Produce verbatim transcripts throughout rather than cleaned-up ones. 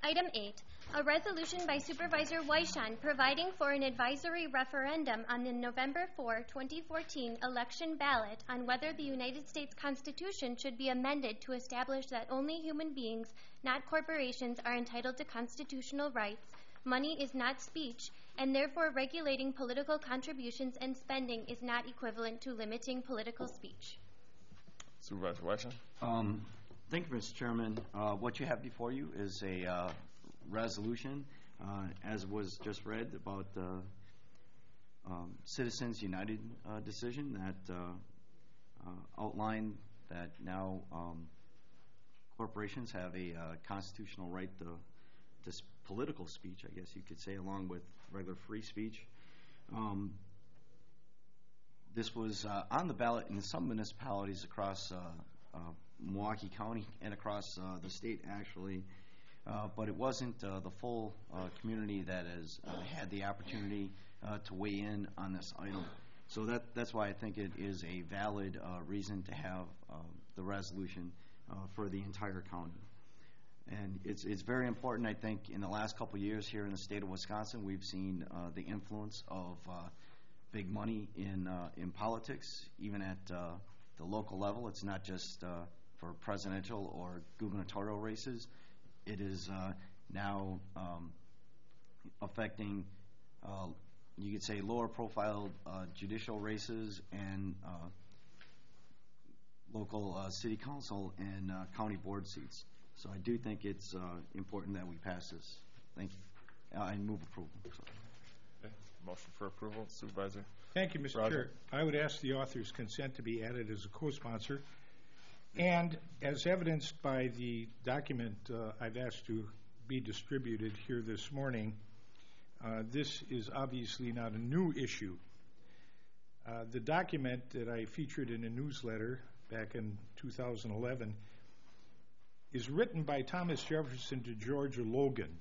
Item eight, a resolution by Supervisor Weishan providing for an advisory referendum on the November fourth, twenty fourteen election ballot on whether the United States Constitution should be amended to establish that only human beings, not corporations, are entitled to constitutional rights. Money is not speech, and therefore regulating political contributions and spending is not equivalent to limiting political speech. Supervisor Weishan. Um, Thank you, Mister Chairman. Uh, what you have before you is a uh, resolution, uh, as was just read, about the um, Citizens United uh, decision that uh, uh, outlined that now um, corporations have a uh, constitutional right to, to political speech, I guess you could say, along with regular free speech. Um, this was uh, on the ballot in some municipalities across uh, Uh, Milwaukee County and across uh, the state, actually, uh, but it wasn't uh, the full uh, community that has uh, had the opportunity uh, to weigh in on this item. So that that's why I think it is a valid uh, reason to have uh, the resolution uh, for the entire county. And it's it's very important, I think, in the last couple of years here in the state of Wisconsin, we've seen uh, the influence of uh, big money in uh, in politics, even at uh, the local level. It's not just uh, for presidential or gubernatorial races. It is uh, now um, affecting, uh, you could say, lower profile uh, judicial races and uh, local uh, city council and uh, county board seats. So I do think it's uh, important that we pass this. Thank you. Uh, I move approval. Sorry. Okay. Motion for approval, Supervisor. Thank you, Mister Roger. Chair. I would ask the author's consent to be added as a co-sponsor. And as evidenced by the document uh, I've asked to be distributed here this morning, uh, this is obviously not a new issue. Uh, the document that I featured in a newsletter back in two thousand eleven is written by Thomas Jefferson to George Logan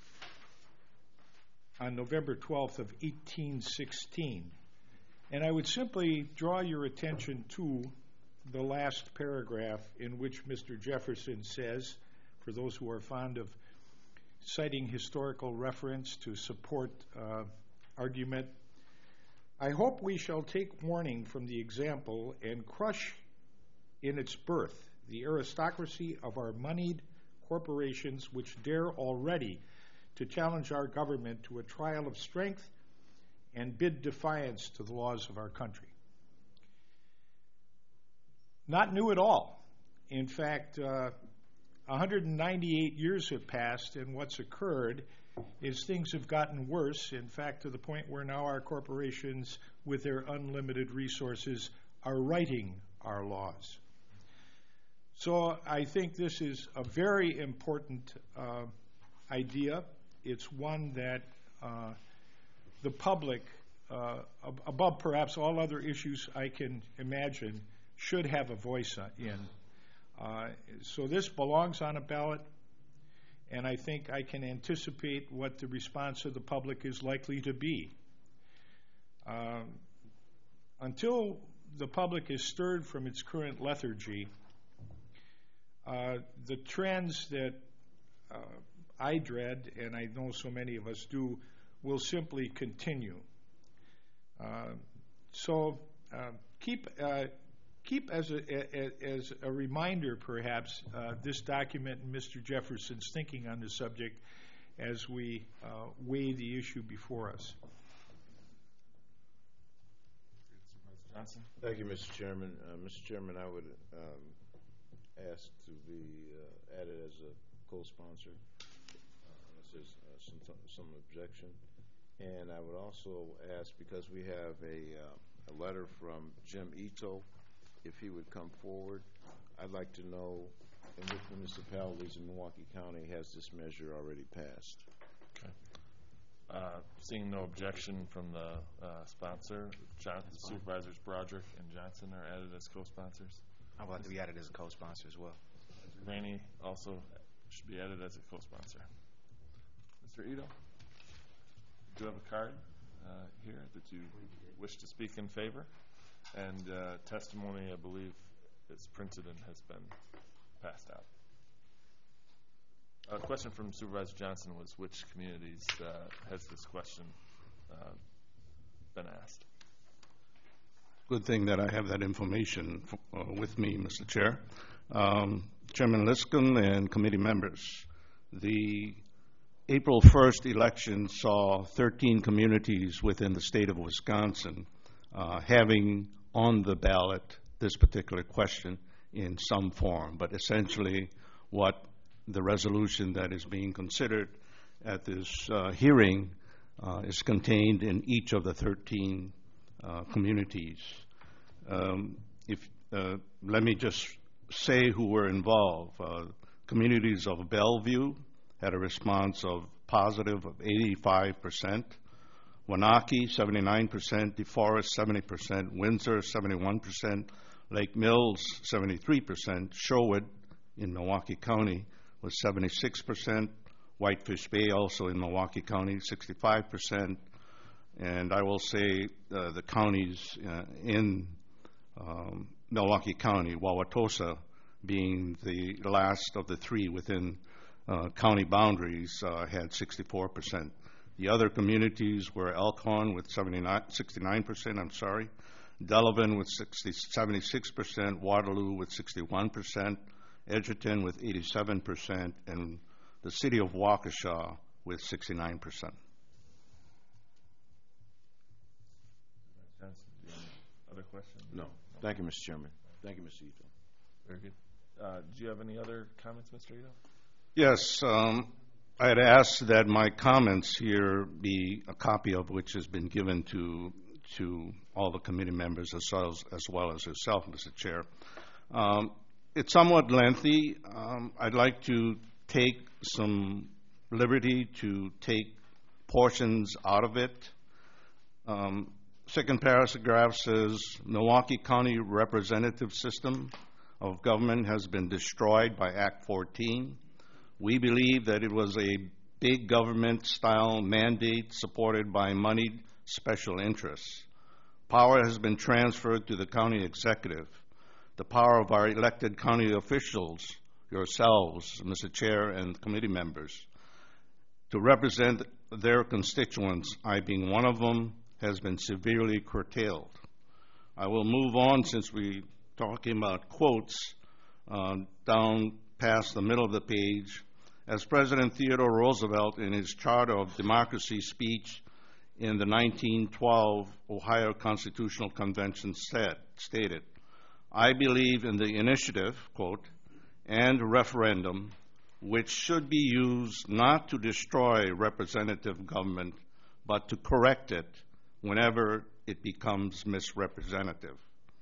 on November twelfth of eighteen sixteen. And I would simply draw your attention to the last paragraph in which Mister Jefferson says, for those who are fond of citing historical reference to support uh, argument, I hope we shall take warning from the example and crush in its birth the aristocracy of our moneyed corporations which dare already to challenge our government to a trial of strength and bid defiance to the laws of our country. Not new at all. In fact, uh, one hundred ninety-eight years have passed, and what's occurred is things have gotten worse, in fact, to the point where now our corporations, with their unlimited resources, are writing our laws. So I think this is a very important uh, idea. It's one that uh, the public, uh, ab- above perhaps all other issues I can imagine, should have a voice in. Uh, so this belongs on a ballot, and I think I can anticipate what the response of the public is likely to be. Um, until the public is stirred from its current lethargy, uh, the trends that uh, I dread, and I know so many of us do, will simply continue. Uh, so uh, keep uh, keep as a, a, as a reminder, perhaps, uh, this document and Mister Jefferson's thinking on the subject as we uh, weigh the issue before us. Johnson. Thank you, Mister Chairman. Uh, Mister Chairman, I would um, ask to be uh, added as a co-sponsor, uh, unless there's uh, some, some objection. And I would also ask, because we have a, uh, a letter from Jim Ito, if he would come forward. I'd like to know in which municipalities in Milwaukee County has this measure already passed. Okay. Uh, seeing no objection from the uh, sponsor, John, Supervisors Broderick and Johnson are added as co-sponsors. I would like to be added as a co-sponsor as well. Mister Rainey also should be added as a co-sponsor. Mister Ito, do you have a card uh, here that you wish to speak in favor? And uh, testimony, I believe, is printed and has been passed out. A question from Supervisor Johnson was which communities uh, has this question uh, been asked? Good thing that I have that information f- uh, with me, Mister Chair. Um, Chairman Liscombe and committee members, the April first election saw thirteen communities within the state of Wisconsin uh, having on the ballot this particular question in some form, but essentially what the resolution that is being considered at this uh, hearing uh, is contained in each of the thirteen uh, communities. Um, if uh, let me just say who were involved. Uh, communities of Bellevue had a response of positive of eighty-five percent, Wanaki seventy-nine percent, DeForest seventy percent, Windsor seventy-one percent, Lake Mills seventy-three percent, Sherwood in Milwaukee County was seventy-six percent, Whitefish Bay also in Milwaukee County sixty-five percent, and I will say uh, the counties uh, in um, Milwaukee County, Wauwatosa being the last of the three within uh, county boundaries, uh, had sixty-four percent. The other communities were Elkhorn with seventy-nine, sixty-nine percent, I'm sorry, Delavan with sixty, seventy-six percent, Waterloo with sixty-one percent, Edgerton with eighty-seven percent, and the city of Waukesha with sixty-nine percent. Johnson, do you have any other questions? No. Thank you, Mister Chairman. Thank you, Mister Ito. Very good. Uh, do you have any other comments, Mister Ito? Yes, um, I had asked that my comments here be a copy of which has been given to to all the committee members as well as, as, well as yourself, Mister Chair. Um, it's somewhat lengthy. Um, I'd like to take some liberty to take portions out of it. Um, second paragraph says, Milwaukee County representative system of government has been destroyed by Act fourteen. We believe that it was a big government-style mandate supported by moneyed special interests. Power has been transferred to the county executive. The power of our elected county officials, yourselves, Mister Chair, and committee members, to represent their constituents, I being one of them, has been severely curtailed. I will move on, since we're talking about quotes, uh, down past the middle of the page. As President Theodore Roosevelt, in his Charter of Democracy speech in the nineteen twelve Ohio Constitutional Convention said, stated, I believe in the initiative, quote, and referendum, which should be used not to destroy representative government, but to correct it whenever it becomes misrepresentative.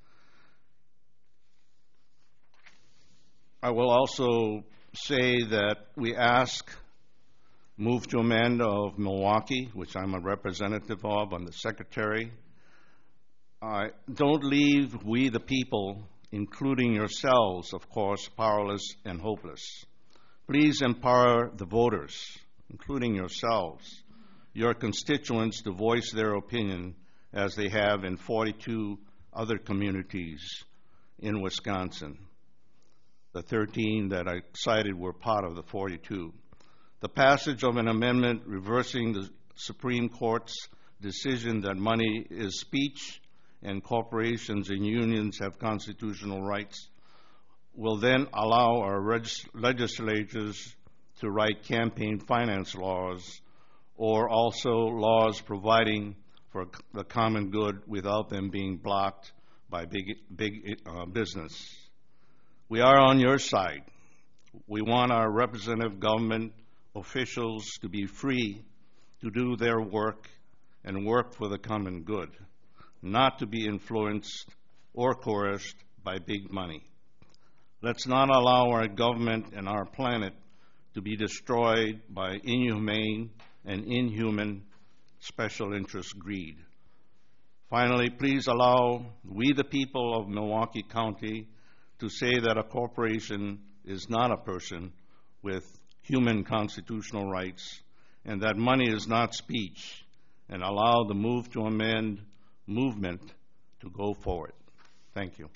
I will also say that we ask, move to amend of Milwaukee, which I'm a representative of, I'm the secretary. Uh, don't leave we the people, including yourselves, of course, powerless and hopeless. Please empower the voters, including yourselves, your constituents, to voice their opinion as they have in forty-two other communities in Wisconsin. The thirteen that I cited were part of the forty-two. The passage of an amendment reversing the Supreme Court's decision that money is speech and corporations and unions have constitutional rights will then allow our regis- legislatures to write campaign finance laws, or also laws providing for the common good without them being blocked by big, big uh, business. We are on your side. We want our representative government officials to be free to do their work and work for the common good, not to be influenced or coerced by big money. Let's not allow our government and our planet to be destroyed by inhumane and inhuman special interest greed. Finally, please allow we the people of Milwaukee County to say that a corporation is not a person with human constitutional rights, and that money is not speech, and allow the move to amend movement to go forward. Thank you.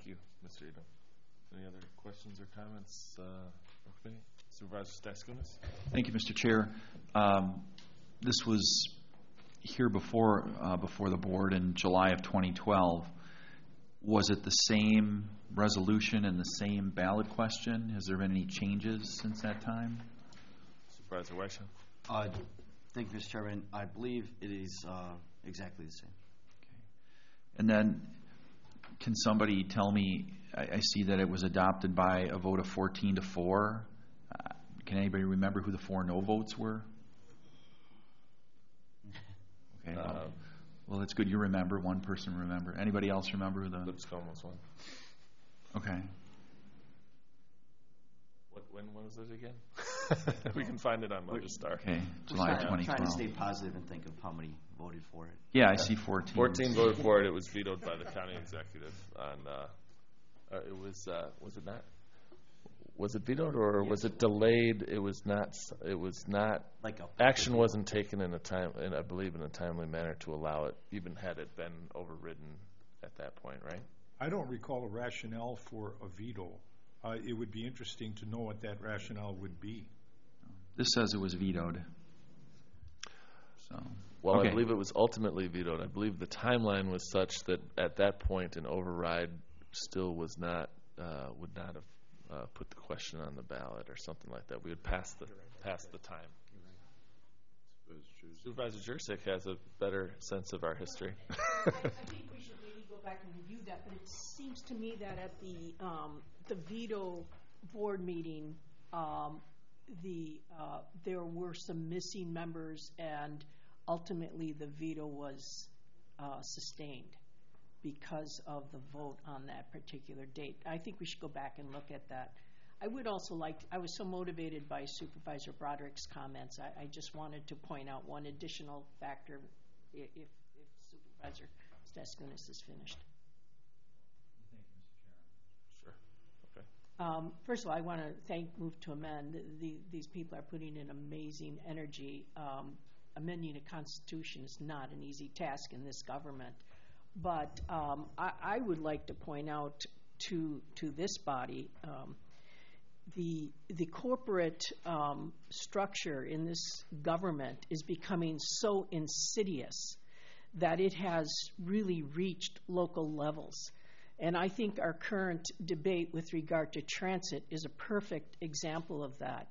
Thank you, Mister Ito. Any other questions or comments uh, from committee? Supervisor Staskounas? Thank you, Mister Chair. Um, this was here before uh, before the board in July of twenty twelve. Was it the same resolution and the same ballot question? Has there been any changes since that time? Supervisor Weishan? Uh, thank you, Mister Chairman. I believe it is uh, exactly the same. Okay. And then, can somebody tell me, I, I see that it was adopted by a vote of fourteen to four. Uh, can anybody remember who the four no votes were? Okay. Uh, well, well, that's good. You remember. One person remember. Anybody else remember who the? Lipscomb was one. Okay. What, when was it again? We can find it on Motherstar. Okay. We're July trying, twenty trying to twelve. stay positive and think of how many voted for it. Yeah, I see fourteen. fourteen voted for it. It was vetoed by the county executive. On uh, uh, it was uh, was it not? Was it vetoed or was it delayed? It was not. It was not. Like a Action wasn't taken in a time, in, I believe, in a timely manner to allow it, even had it been overridden at that point, right? I don't recall a rationale for a veto. Uh, it would be interesting to know what that rationale would be. This says it was vetoed. So. Well, okay. I believe it was ultimately vetoed. I believe the timeline was such that at that point an override still was not, uh, would not have uh, put the question on the ballot or something like that. We would pass the pass the time. Supervisor Jurczyk has a better sense of our history. I, I think we should maybe go back and review that, but it seems to me that at the um, the veto board meeting, um, the uh, there were some missing members, and ultimately the veto was uh, sustained because of the vote on that particular date. I think we should go back and look at that. I would also like, I was so motivated by Supervisor Broderick's comments, I, I just wanted to point out one additional factor if, if Supervisor Staskounas is finished. Sure. Okay. Um, first of all, I want to thank Move to Amend. The, the, these people are putting in amazing energy. Um, amending a constitution is not an easy task in this government. But um, I, I would like to point out to to this body um, the the corporate um, structure in this government is becoming so insidious that it has really reached local levels. And I think our current debate with regard to transit is a perfect example of that.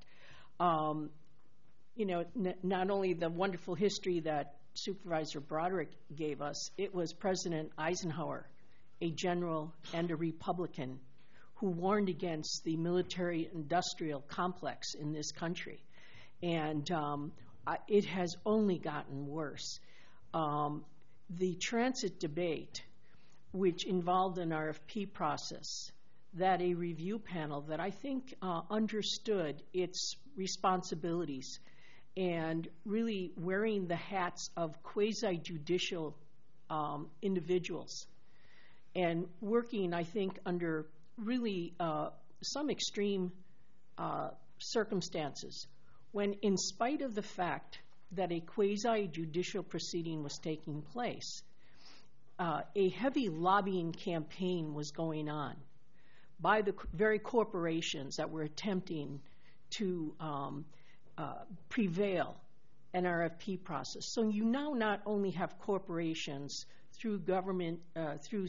Um, you know, n- not only the wonderful history that Supervisor Broderick gave us, it was President Eisenhower, a general and a Republican, who warned against the military-industrial complex in this country. And um, I, it has only gotten worse. Um, the transit debate, which involved an R F P process, that a review panel that I think uh, understood its responsibilities and really wearing the hats of quasi-judicial um, individuals and working, I think, under really uh, some extreme uh, circumstances, when in spite of the fact that a quasi-judicial proceeding was taking place, uh, a heavy lobbying campaign was going on by the very corporations that were attempting to um, uh, prevail an R F P process. So you now not only have corporations through government, uh, through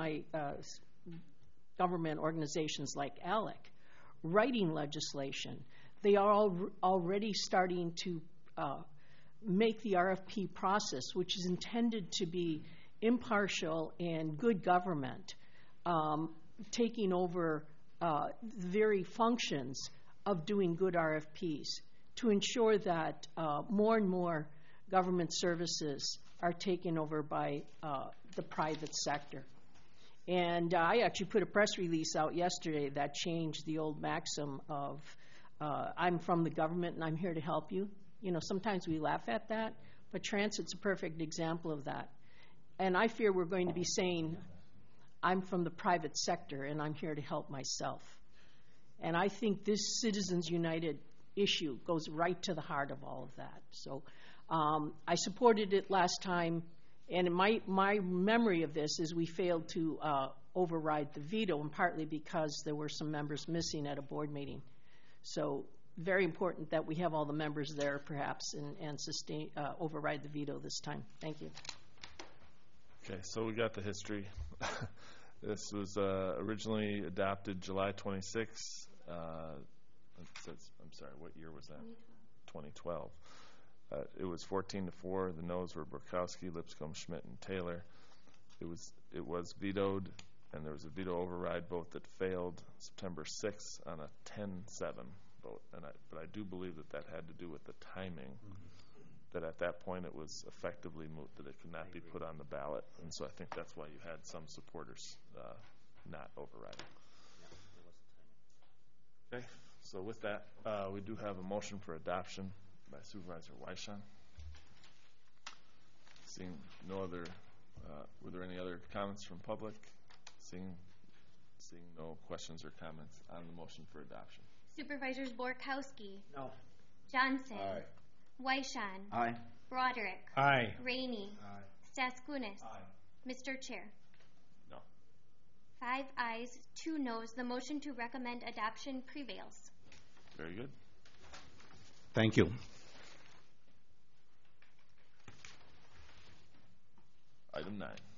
semi-government uh, organizations like ALEC writing legislation, they are all already starting to uh, make the R F P process, which is intended to be impartial and good government, um, taking over uh, the very functions of doing good R F Ps to ensure that uh, more and more government services are taken over by uh, the private sector. And uh, I actually put a press release out yesterday that changed the old maxim of uh, I'm from the government and I'm here to help you. You know, sometimes we laugh at that, but transit's a perfect example of that. And I fear we're going to be saying I'm from the private sector and I'm here to help myself. And I think this Citizens United issue goes right to the heart of all of that. So um, I supported it last time, and my my memory of this is we failed to uh, override the veto, and partly because there were some members missing at a board meeting. So very important that we have all the members there, perhaps, and, and sustain, uh, override the veto this time. Thank you. Okay, so we got the history. This was uh, originally adopted July twenty-sixth. Uh, it says, I'm sorry, what year was that? twenty twelve. Uh, it was fourteen to four. The noes were Borkowski, Lipscomb, Schmidt, and Taylor. It was it was vetoed, and there was a veto override vote that failed September sixth on a ten seven vote. And I, but I do believe that that had to do with the timing. Mm-hmm. That at that point it was effectively moot, that it could not be put on the ballot. And so I think that's why you had some supporters uh, not overriding. Okay, so with that, uh, we do have a motion for adoption by Supervisor Weishan. Seeing no other, uh, were there any other comments from public? Seeing, seeing no questions or comments on the motion for adoption. Supervisors Borkowski, No. Johnson, Aye. Weishan, Aye. Broderick, Aye. Rainey, Staskunis. Mister Chair. No. Five ayes, two noes. The motion to recommend adoption prevails. Very good. Thank you. Item nine.